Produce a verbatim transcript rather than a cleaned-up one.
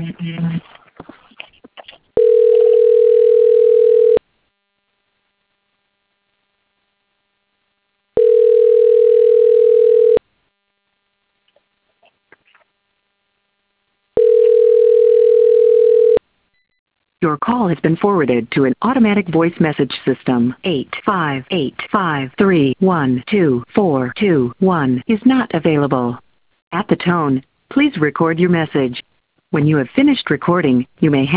Your call has been forwarded to an automatic voice message system. eight five eight five three one two four two one is not available. At the tone, please record your message. When you have finished recording, you may hang